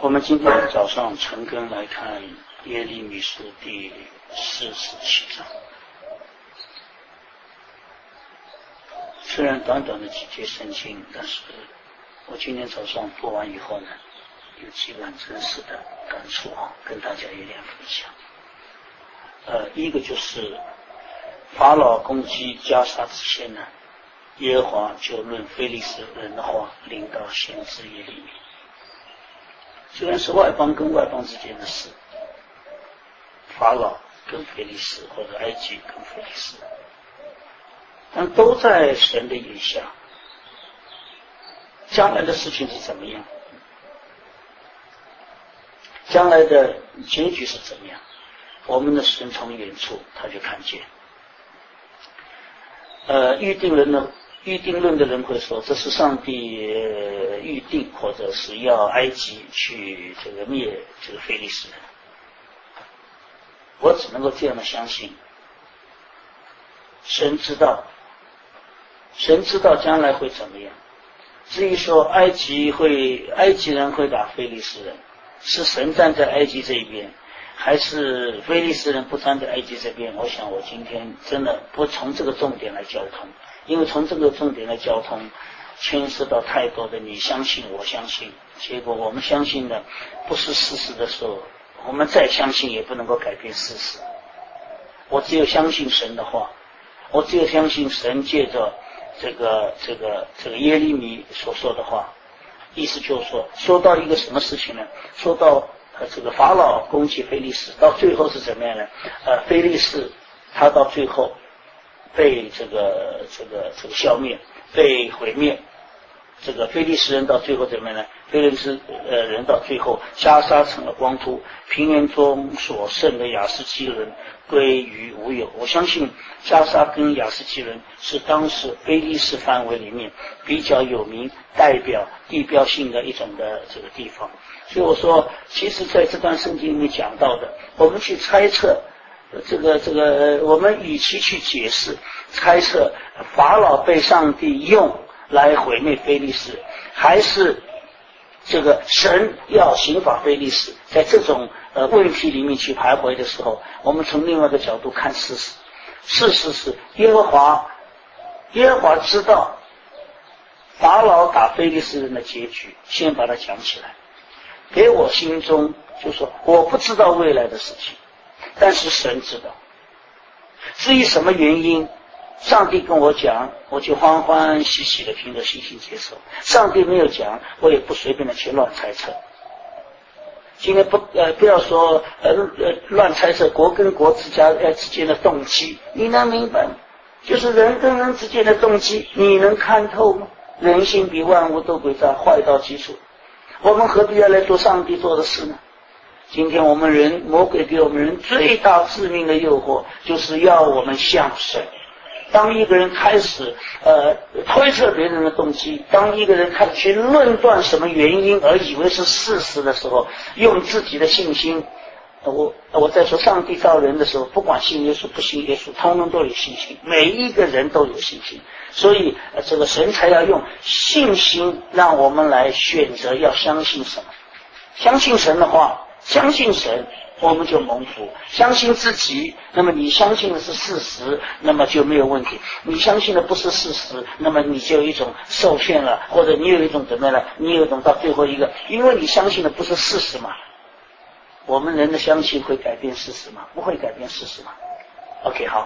我们今天早上晨更来看耶利米书第47章。虽然短短的几节圣经，但是我今天早上读完以后呢，有几个很真实的感触跟大家有点分享。一个就是法老攻击加沙之前呢，耶和华就论非利士人的话领到先知耶利米。虽然是外邦跟外邦之间的事，法老跟非利士或者埃及跟非利士，但都在神的眼下。将来的事情是怎么样？将来的结局是怎么样？我们的神从远处他就看见。预定论的人会说，这是上帝预定，或者是要埃及去灭非利士人。我只能够这样的相信，神知道将来会怎么样。至于说埃及人会打非利士人，是神站在埃及这一边，还是非利士人不站在埃及这边？我想我今天真的不从这个重点来交通，因为从这个重点来交通牵涉到太多的你相信我相信，结果我们相信的不是事实的时候，我们再相信也不能够改变事实。我只有相信神的话，我只有相信神借着这个耶利米所说的话，意思就是说到一个什么事情呢？说到法老攻击非利士，到最后是怎么样呢？非利士他到最后被这个消灭，被毁灭。非利士人到最后怎么样呢？非利士人到最后，加沙成了光秃，平原中所剩的亚斯基人归于无有。我相信加沙跟亚斯基人是当时非利士范围里面比较有名、代表地标性的一种的这个地方。所以我说，其实在这段圣经里面讲到的，我们去猜测我们与其去解释猜测法老被上帝用来毁灭非利士，还是神要刑罚非利士，在这种问题里面去徘徊的时候，我们从另外一个角度看事实。事实是耶和华知道法老打非利士人的结局，先把它讲起来，给我心中就说我不知道未来的事情，但是神知道。至于什么原因，上帝跟我讲，我就欢欢喜喜的凭着信心接受；上帝没有讲，我也不随便的去乱猜测。今天不要说乱猜测国跟国之间的动机，你能明白吗？就是人跟人之间的动机，你能看透吗？人心比万物都诡诈，坏到极处。我们何必要来做上帝做的事呢？今天我们人，魔鬼给我们人最大致命的诱惑，就是要我们像神。当一个人开始推测别人的动机，当一个人开始去论断什么原因而以为是事实的时候，用自己的信心，我在说上帝造人的时候，不管信耶稣不信耶稣，通通都有信心，每一个人都有信心。所以神才要用信心让我们来选择要相信什么。相信神的话，相信神，我们就蒙福。相信自己，那么你相信的是事实，那么就没有问题。你相信的不是事实，那么你就有一种受骗了，或者你有一种怎么样了？你有一种到最后一个，因为你相信的不是事实嘛。我们人的相信会改变事实吗？不会改变事实嘛。OK， 好，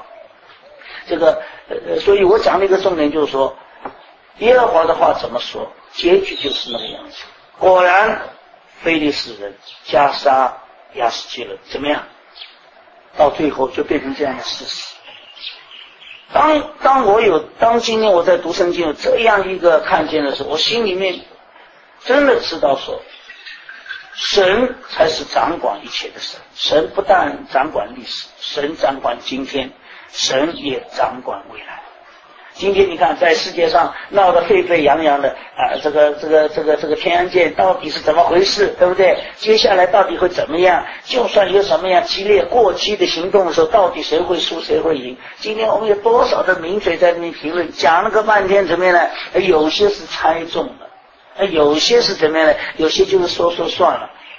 所以我讲的一个重点就是说，耶和华的话怎么说，结局就是那个样子。果然，非利士人、加沙、亚斯基人怎么样？到最后就变成这样的事实。当今天我在读圣经有这样一个看见的时候，我心里面真的知道说，神才是掌管一切的神。神不但掌管历史，神掌管今天，神也掌管未来。今天你看，在世界上闹得沸沸扬扬的这个天安舰到底是怎么回事，对不对？接下来到底会怎么样？就算有什么样激烈过激的行动的时候，到底谁会输谁会赢？今天我们有多少的名嘴在那边评论，讲了个半天怎么样呢？有些是猜中了，有些是怎么样呢？有些就是说算了。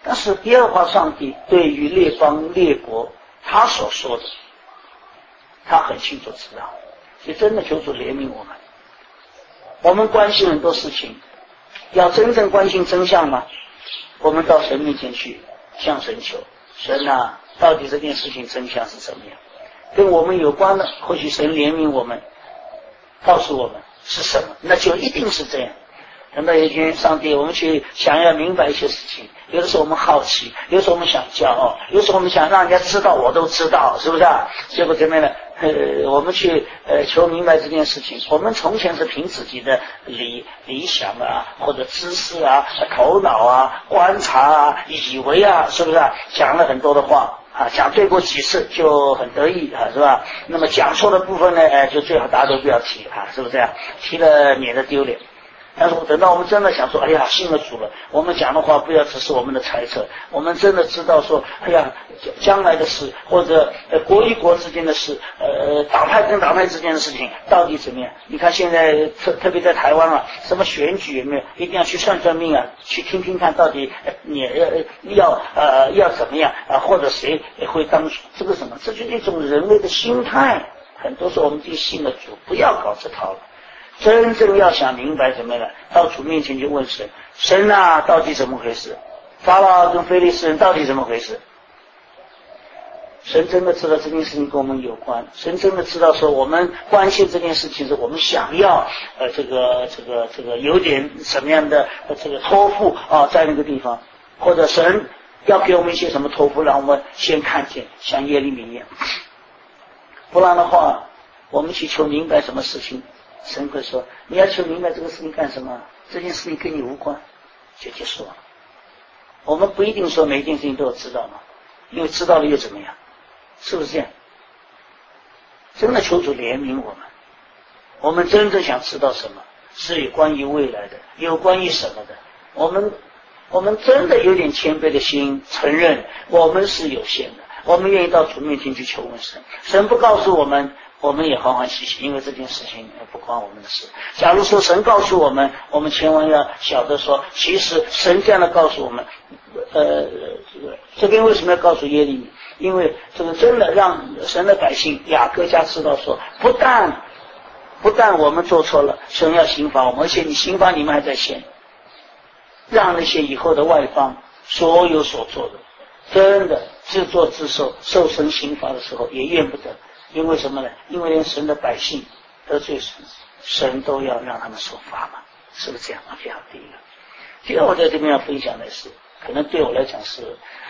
但是耶和华上帝对于列邦列国他所说的，他很清楚知道，所以真的求主怜悯我们。我们关心很多事情，要真正关心真相吗？我们到神面前去向神求，神啊，到底这件事情真相是怎么样？跟我们有关的，或许神怜悯我们，告诉我们是什么，那就一定是这样。等到有一天上帝，我们去想要明白一些事情，有的时候我们好奇，有的时候我们想骄傲，有的时候我们想让人家知道我都知道，是不是啊？结果怎么样呢？我们去求明白这件事情，我们从前是凭自己的理想啊，或者知识啊、头脑啊、观察啊、以为啊，是不是啊？讲了很多的话啊，讲对过几次就很得意啊，是吧？那么讲错的部分呢，就最好大家都不要提啊，是不是这样？提了免得丢脸。但是等到我们真的想说，哎呀，信了主了，我们讲的话不要只是我们的猜测，我们真的知道说，哎呀，将来的事或者国与国之间的事，党派跟党派之间的事情到底怎么样？你看现在特别在台湾啊，什么选举有没有？一定要去算算命啊，去听听看到底你要怎么样啊，或者谁会当选？这个什么？这就是一种人类的心态。很多时候我们已经信了主，不要搞这套了。真正要想明白怎么样，到主面前去问神，神啊，到底怎么回事？法老跟非利士人到底怎么回事？神真的知道这件事情跟我们有关，神真的知道说我们关心这件事情是我们想要这个有点什么样的这个托付啊，在那个地方，或者神要给我们一些什么托付，让我们先看见，像耶利米一样。不然的话，我们去求明白什么事情，神会说你要求明白这个事情干什么？这件事情跟你无关，就结束了。我们不一定说每一件事情都要知道嘛，因为知道了又怎么样？是不是这样？真的求主怜悯我们，我们真正想知道什么，是有关于未来的，有关于什么的。我们真的有点谦卑的心，承认我们是有限的，我们愿意到主面前去求问神。神不告诉我们，我们也欢欢喜喜，因为这件事情不关我们的事。假如说神告诉我们，我们千万要晓得说，其实神这样的告诉我们，这边为什么要告诉耶利米？因为这个真的让神的百姓雅各家知道说，不但我们做错了，神要刑罚我们，而且你刑罚你们还在先，让那些以后的外邦所有所做的，真的自作自受，受神刑罚的时候也怨不得。因为什么呢？因为连神的百姓得罪神，神都要让他们受罚嘛，是不是这样？这样第一个。第二，我在这边要分享的是，可能对我来讲是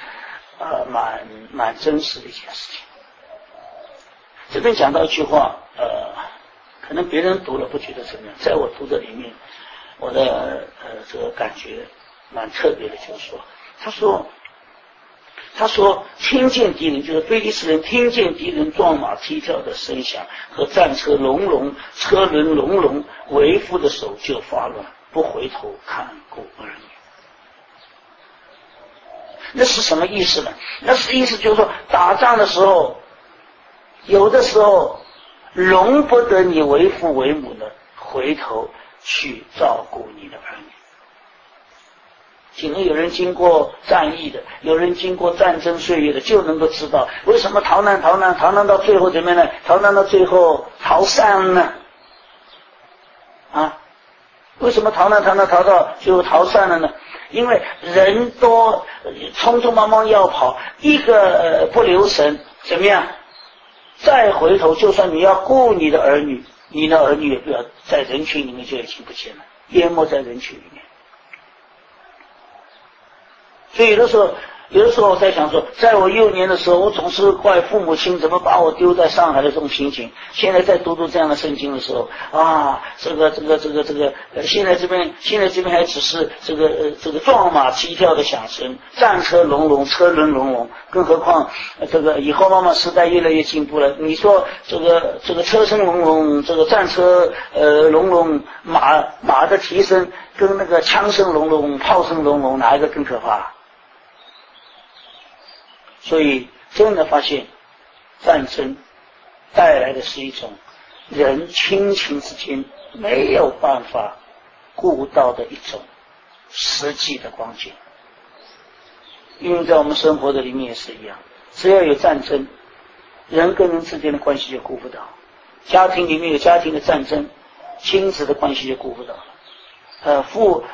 蛮真实的一件事情。这边讲到一句话，可能别人读了不觉得怎么样，在我读的里面，我的这个感觉蛮特别的，就是说，他说听见敌人，就是非利士人听见敌人撞马踢跳的声响和战车隆隆车轮隆隆，为父的手就发乱，不回头看顾儿女。那是什么意思呢？那是意思就是说，打仗的时候，有的时候容不得你为父为母的回头去照顾你的儿女。可能有人经过战役的，有人经过战争岁月的，就能够知道为什么逃难到最后怎么样呢？逃难到最后逃散呢？为什么逃难到最后逃散了呢？因为人多，匆匆忙忙要跑，一个不留神，怎么样？再回头，就算你要顾你的儿女，你的儿女也不要在人群里面就已经不见了，淹没在人群里面。所以有的时候我在想说，在我幼年的时候，我总是怪父母亲怎么把我丢在上海的这种心情。现在在读这样的圣经的时候，这个，现在这边还只是这个撞马踢跳的响声，战车隆隆，车轮隆隆，更何况这个以后慢慢时代越来越进步了。你说这个车声隆隆，这个战车隆隆，马的蹄声跟那个枪声隆隆，炮声隆隆，哪一个更可怕？所以真的发现战争带来的是一种人亲情之间没有办法顾到的一种实际的光景。 因为在我们生活的里面也是一样，只要有战争，人跟人之间的关系就顾不到，家庭里面有家庭的战争，亲子的关系就顾不到了，夫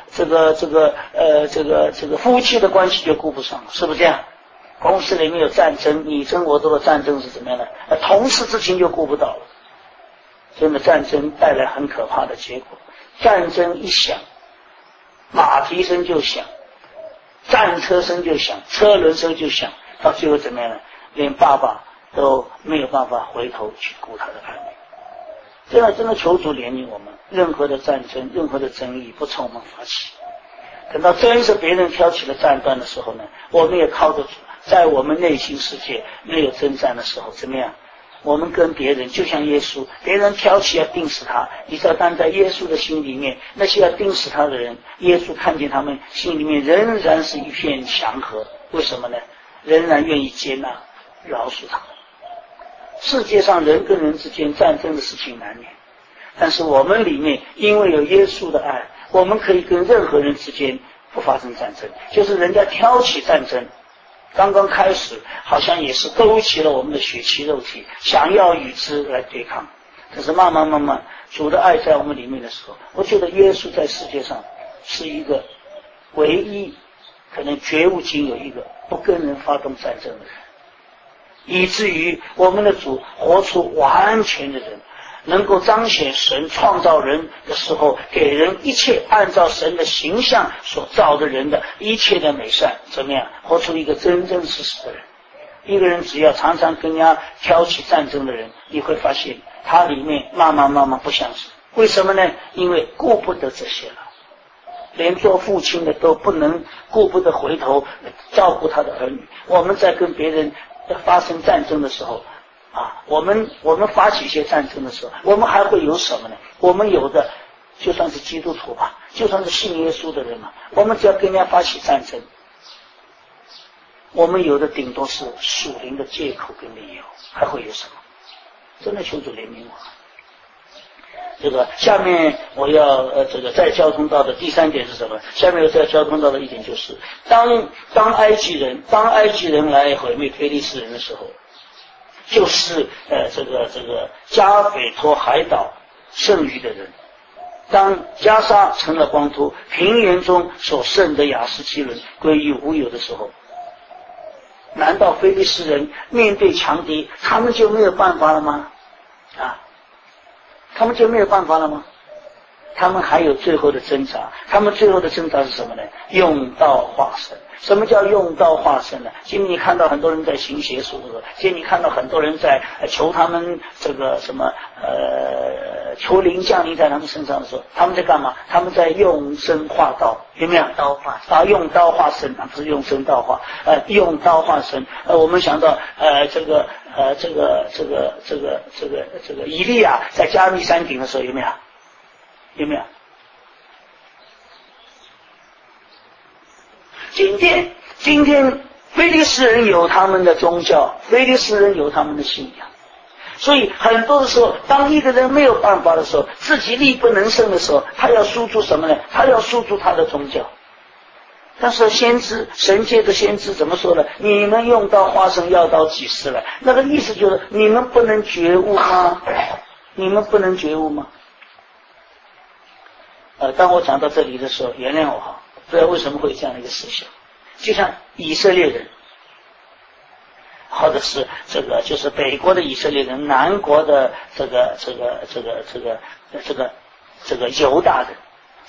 妻的关系就顾不上了，是不是这样？公司里面有战争，你争我斗的战争是怎么样的？同事之情就顾不到了。真的战争带来很可怕的结果，战争一响，马蹄声就响，战车声就响，车轮声就响，到最后怎么样呢？连爸爸都没有办法回头去顾他的儿女。真的求主怜悯我们，任何的战争，任何的争议不从我们发起，等到真是别人挑起了战端的时候呢，我们也靠得住。在我们内心世界没有征战的时候，怎么样？我们跟别人就像耶稣，别人挑起要钉死他，你知道，但在耶稣的心里面，那些要钉死他的人，耶稣看见他们心里面仍然是一片祥和。为什么呢？仍然愿意接纳饶恕他们。世界上人跟人之间战争的事情难免，但是我们里面因为有耶稣的爱，我们可以跟任何人之间不发生战争。就是人家挑起战争，刚刚开始好像也是勾起了我们的血气肉体，想要与之来对抗。可是慢慢主的爱在我们里面的时候，我觉得耶稣在世界上是一个唯一可能绝无仅有一个不跟人发动战争的人，以至于我们的主活出完全的人，能够彰显神创造人的时候给人一切按照神的形象所造的人的一切的美善，怎么样活出一个真真实实的人。一个人只要常常跟人家挑起战争的人，你会发现他里面慢慢不相似。为什么呢？因为顾不得这些了，连做父亲的都不能顾不得回头照顾他的儿女。我们在跟别人发生战争的时候我们发起一些战争的时候，我们还会有什么呢？我们有的就算是基督徒吧，就算是信耶稣的人嘛，我们只要跟人家发起战争，我们有的顶多是属灵的借口跟理由，还会有什么？真的求主怜悯我。这个下面我要再交通到的第三点是什么？下面要再交通到的一点就是，当埃及人来毁灭非利士人的时候，就是加斐托海岛剩余的人，当加沙成了光秃，平原中所剩的亚斯基伦归于无有的时候，难道非利士人面对强敌，他们就没有办法了吗？他们就没有办法了吗？他们还有最后的挣扎。他们最后的挣扎是什么呢？用刀化身。什么叫用刀化身呢？今天你看到很多人在行邪术的时候，今天你看到很多人在求他们求灵降临在他们身上的时候，他们在干嘛？他们在用身化刀，有没有？刀化用刀化身不是用身刀化，用刀化身。我们想到以利亚在加密山顶的时候，有没有？今天非利士人有他们的宗教，非利士人有他们的信仰，所以很多的时候，当一个人没有办法的时候，自己力不能胜的时候，他要输出什么呢？他要输出他的宗教。但是神界的先知怎么说呢？你们用刀化身要到几时了？那个意思就是你们不能觉悟吗？你们不能觉悟吗？当我讲到这里的时候，原谅我不知道为什么会有这样的一个思想，就像以色列人，或者是就是北国的以色列人，南国的犹大人，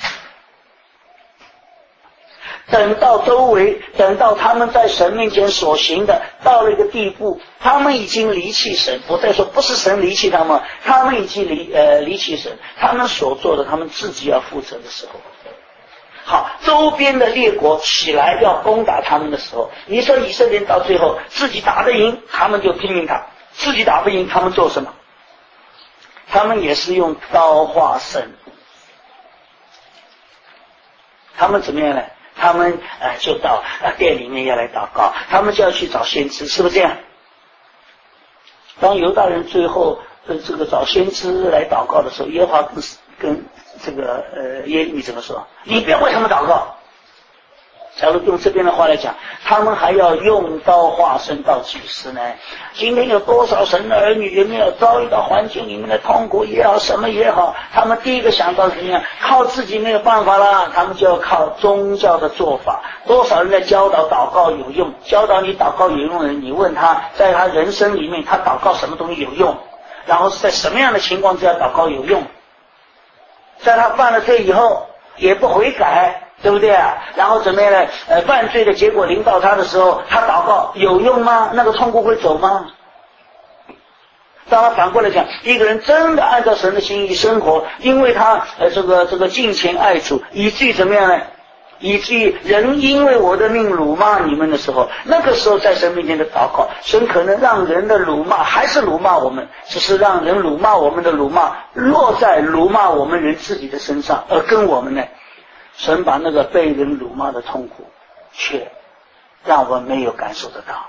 等到他们在神面前所行的到了一个地步，他们已经离弃神，我再说不是神离弃他们，他们已经离弃神，他们所做的他们自己要负责的时候，好，周边的列国起来要攻打他们的时候，你说以色列到最后自己打得赢，他们就拼命打；自己打不赢，他们做什么？他们也是用刀化身。他们怎么样呢？他们就到店里面要来祷告，他们就要去找先知，是不是这样？当犹大人最后找先知来祷告的时候，耶和华跟耶利米怎么说？你不要为他们祷告， 假如用这边的话来讲，他们还要用刀化身到几时呢？今天有多少神的儿女有没有遭遇到环境里面的痛苦也好，什么也好，他们第一个想到怎么样？靠自己没有办法了，他们就要靠宗教的做法。多少人在教导祷告有用，教导你祷告有用的人，你问他在他人生里面他祷告什么东西有用，然后是在什么样的情况之下祷告有用，在他犯了罪以后也不悔改，对不对啊？然后怎么样呢？犯罪的结果临到他的时候，他祷告有用吗？那个痛苦会走吗？当然反过来讲，一个人真的按照神的心意生活，因为他这个敬虔爱主，以至于怎么样呢？以至于人因为我的命辱骂你们的时候，那个时候在神面前的祷告，神可能让人的辱骂还是辱骂我们，只是让人辱骂我们的辱骂落在辱骂我们人自己的身上，而跟我们呢，神把那个被人辱骂的痛苦却让我们没有感受得到。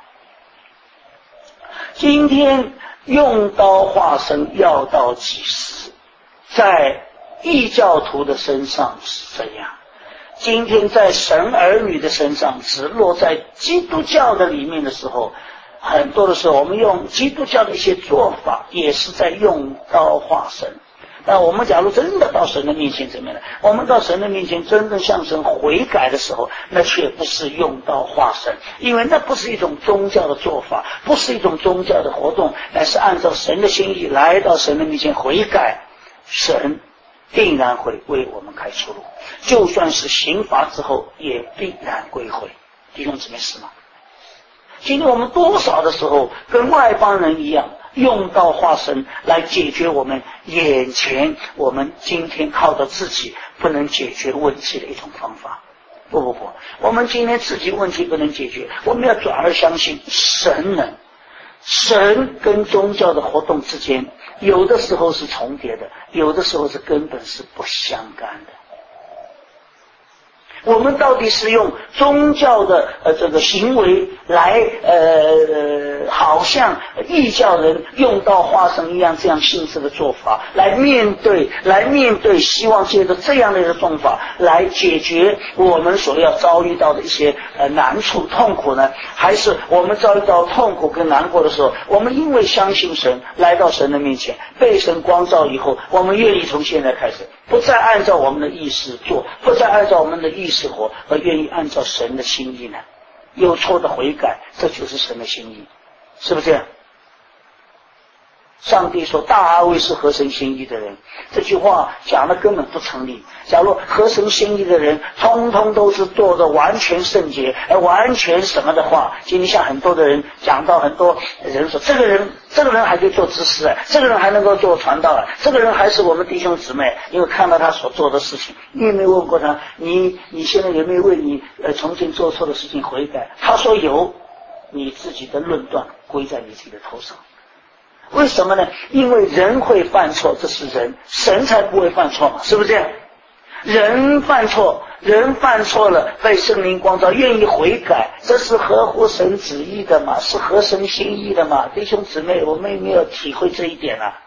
今天用刀化身要到几时？在异教徒的身上是这样，今天在神儿女的身上，只落在基督教的里面的时候，很多的时候我们用基督教的一些做法也是在用刀化身。那我们假如真的到神的面前怎么样呢？我们到神的面前真正向神悔改的时候，那却不是用刀化身，因为那不是一种宗教的做法，不是一种宗教的活动，乃是按照神的心意来到神的面前悔改，神定然会为我们开出路，就算是刑罚之后也必然归回。弟兄姊妹是吗？今天我们多少的时候跟外邦人一样，用刀化身来解决我们眼前我们今天靠着自己不能解决问题的一种方法。不，我们今天自己问题不能解决，我们要转而相信神能。神跟宗教的活动之间有的时候是重叠的，有的时候是根本是不相干的。我们到底是用宗教的这个行为来好像异教人用到化身一样这样性质的做法来面对希望借着这样的一个做法来解决我们所要遭遇到的一些难处痛苦呢？还是我们遭遇到痛苦跟难过的时候，我们因为相信神来到神的面前，被神光照以后，我们愿意从现在开始不再按照我们的意识做，不再按照我们的意识活，而愿意按照神的心意呢？有错的悔改，这就是神的心意，是不是这样？上帝说大阿威是合神心意的人，这句话讲的根本不成立。假如合神心意的人通通都是做的完全圣洁完全什么的话，今天像很多的人讲到，很多人说这个人还可以做执事这个人还能够做传道这个人还是我们弟兄姊妹，因为看到他所做的事情。你有没有问过他，你现在有没有为你从前做错的事情悔改？他说有，你自己的论断归在你自己的头上。为什么呢？因为人会犯错，这是人，神才不会犯错嘛，是不是这样？人犯错了，被圣灵光照，愿意悔改，这是合乎神旨意的嘛，是合神心意的嘛。弟兄姊妹，我们有没有体会这一点啊？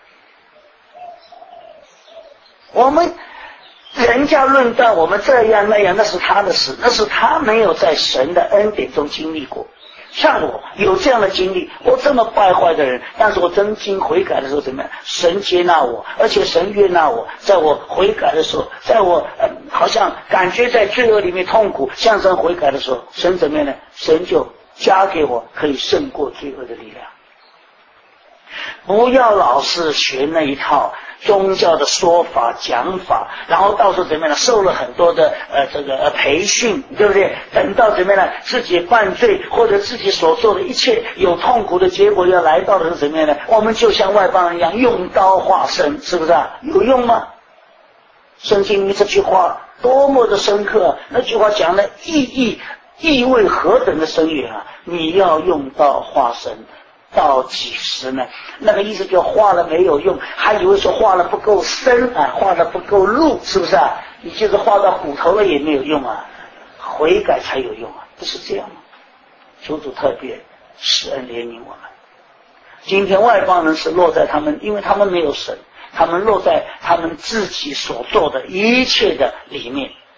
我们人家论断我们这样那样，那是他的事，那是他没有在神的恩典中经历过。像我有这样的经历，我这么败坏的人，但是我真心悔改的时候怎么样？神接纳我，而且神悦纳我。在我悔改的时候，在我好像感觉在罪恶里面痛苦，向神悔改的时候，神怎么样呢？神就加给我可以胜过罪恶的力量。不要老是学那一套宗教的说法讲法，然后到时候怎么样呢？受了很多的培训，对不对？等到怎么样呢？自己犯罪或者自己所做的一切有痛苦的结果要来到的是怎么样呢？我们就像外邦人一样用刀化身，是不是啊？有用吗？圣经里这句话多么的深刻，那句话讲的意味何等的深远啊！你要用刀化身到几时呢？那个意思就画了没有用，还以为说画了不够深画了不够入，是不是啊？你就是画到骨头了也没有用啊，悔改才有用啊，不是这样吗？求主特别施恩怜悯我们。今天外邦人是落在他们，因为他们没有神，他们落在他们自己所做的一切的里面，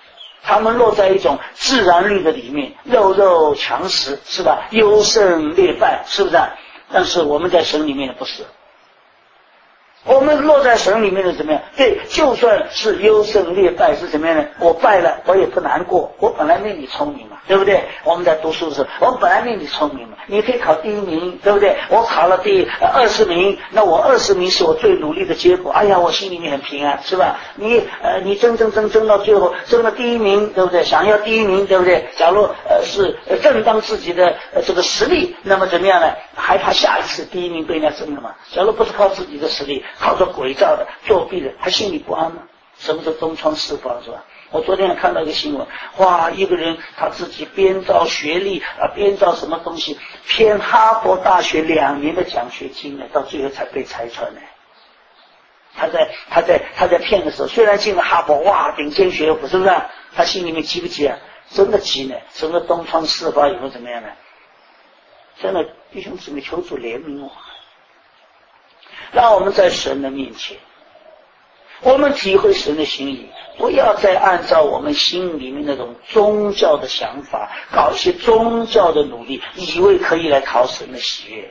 他们落在一种自然律的里面，肉肉强食，是吧？优胜劣败，是不是啊？但是我们在神里面的不是。我们落在神里面的怎么样？对，就算是优胜劣败是怎么样呢？我败了，我也不难过，我本来没你聪明嘛，对不对？我们在读书的时候，我们本来没你聪明嘛，你可以考第1名，对不对？我考了第20名，那我20名是我最努力的结果，哎呀，我心里面很平安，是吧？你争到最后，争了第1名，对不对？想要第1名，对不对？假如是正当自己的这个实力，那么怎么样呢？害怕下一次第1名被人家争了嘛？假如不是靠自己的实力，靠着伪造的作弊的，还心里不安吗？什么是东窗事发，是吧？我昨天看到一个新闻，哇，一个人他自己编造学历编造什么东西，骗哈佛大学2年的奖学金呢，到最后才被拆穿呢。他在骗的时候，虽然进了哈佛，哇，顶尖学府，是不是啊？他心里面急不急啊？真的急呢。什么东窗事发以后怎么样呢？真的，弟兄姊妹，求主怜悯我，让我们在神的面前，我们体会神的心意，不要再按照我们心里面那种宗教的想法，搞一些宗教的努力，以为可以来讨神的喜悦。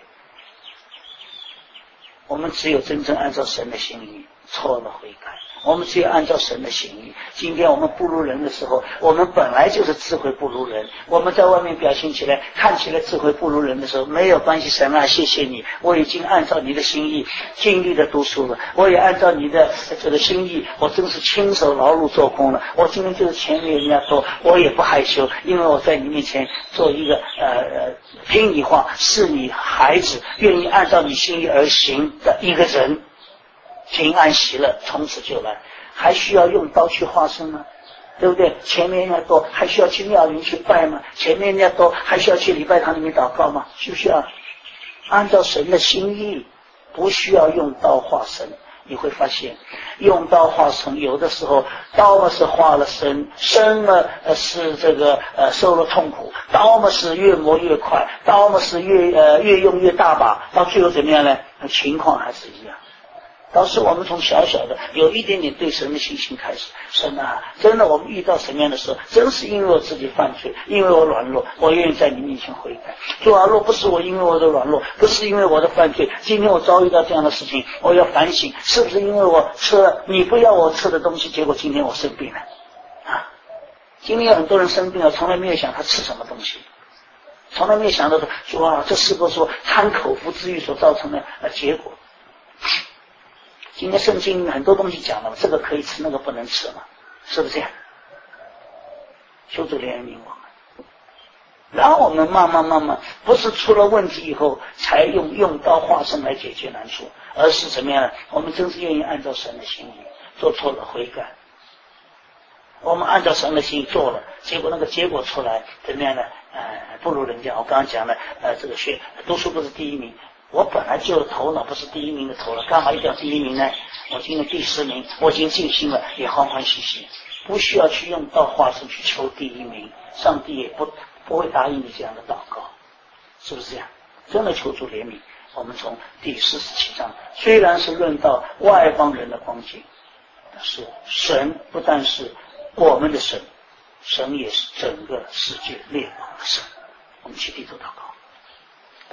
我们只有真正按照神的心意，错了悔改。我们只有按照神的心意。今天我们不如人的时候，我们本来就是智慧不如人。我们在外面表现起来，看起来智慧不如人的时候，没有关系，神啊，谢谢你，我已经按照你的心意尽力的读书了，我也按照你的这个心意，我真是亲手劳碌做工了。我今天就是钱比人家多，我也不害羞，因为我在你面前做一个听你话，是你孩子，愿意按照你心意而行的一个人。平安喜乐从此就来，还需要用刀去划生吗？对不对？前面人家多，还需要去庙里去拜吗？前面人家多，还需要去礼拜堂里面祷告吗？需不需要？按照神的心意，不需要用刀划生。你会发现，用刀划生，有的时候刀嘛是划了生，生嘛是这个受了痛苦，刀嘛是越磨越快，刀嘛是越用越大把，到最后怎么样呢？情况还是一样。倒是我们从小小的有一点点对神的信心开始，神啊，真的我们遇到什么样的事，真是因为我自己犯罪，因为我软弱，我愿意在你面前悔改。主啊，若不是我因为我的软弱，不是因为我的犯罪，今天我遭遇到这样的事情，我要反省，是不是因为我吃了你不要我吃的东西，结果今天我生病了啊？今天有很多人生病了，从来没有想他吃什么东西，从来没有想到说啊，这是不是说贪口腹之欲所造成的结果？今天圣经很多东西讲了，这个可以吃，那个不能吃嘛，是不是这样？求主怜悯我们，然后我们慢慢，不是出了问题以后才用刀划生来解决难处，而是怎么样呢？我们真是愿意按照神的心意，做错了悔改。我们按照神的心意做了，结果那个结果出来怎么样呢？不如人家。我刚刚讲了，这个读书不是第1名。我本来就头脑不是第1名的头了，干嘛一定要第1名呢？我今天第10名，我已经尽心了，也欢欢喜喜，不需要去用到话术去求第1名，上帝也不会答应你这样的祷告，是不是这样？真的求主怜悯。我们从第47章，虽然是论到外邦人的光景，但是神不但是我们的神，神也是整个世界列邦的神。我们去低头祷告。